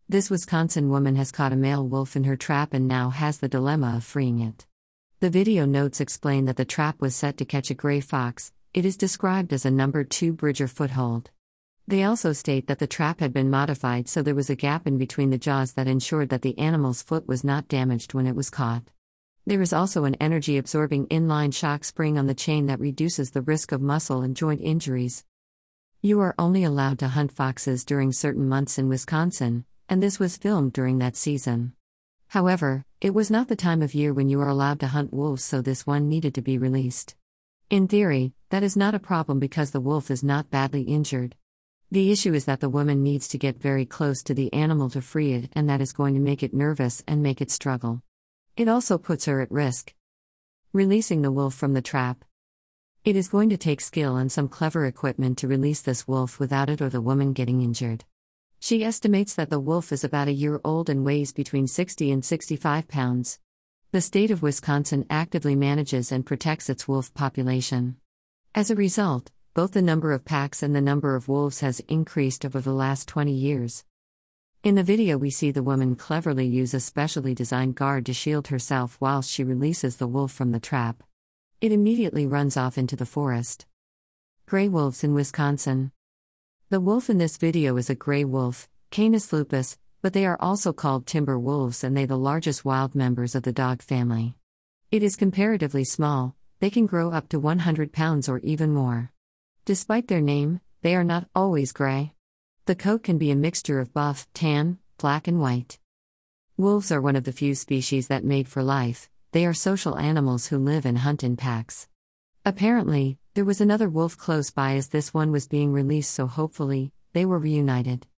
This Wisconsin woman has caught a male wolf in her trap and now has the dilemma of freeing it. The video notes explain that the trap was set to catch a gray fox. It is described as a number 2 Bridger foothold. They also state that the trap had been modified so there was a gap in between the jaws that ensured that the animal's foot was not damaged when it was caught. There is also an energy-absorbing inline shock spring on the chain that reduces the risk of muscle and joint injuries. You are only allowed to hunt foxes during certain months in Wisconsin, and this was filmed during that season. However, it was not the time of year when you are allowed to hunt wolves, so this one needed to be released. In theory, that is not a problem because the wolf is not badly injured. The issue is that the woman needs to get very close to the animal to free it, and that is going to make it nervous and make it struggle. It also puts her at risk. Releasing the wolf from the trap. It is going to take skill and some clever equipment to release this wolf without it or the woman getting injured. She estimates that the wolf is about a year old and weighs between 60 and 65 pounds. The state of Wisconsin actively manages and protects its wolf population. As a result, both the number of packs and the number of wolves has increased over the last 20 years. In the video we see the woman cleverly use a specially designed guard to shield herself whilst she releases the wolf from the trap. It immediately runs off into the forest. Gray wolves in Wisconsin. The wolf in this video is a gray wolf, Canis lupus, but they are also called timber wolves and they the largest wild members of the dog family. It is comparatively small, they can grow up to 100 pounds or even more. Despite their name, they are not always gray. The coat can be a mixture of buff, tan, black and white. Wolves are one of the few species that mate for life. They are social animals who live and hunt in packs. Apparently, there was another wolf close by as this one was being released, so hopefully, they were reunited.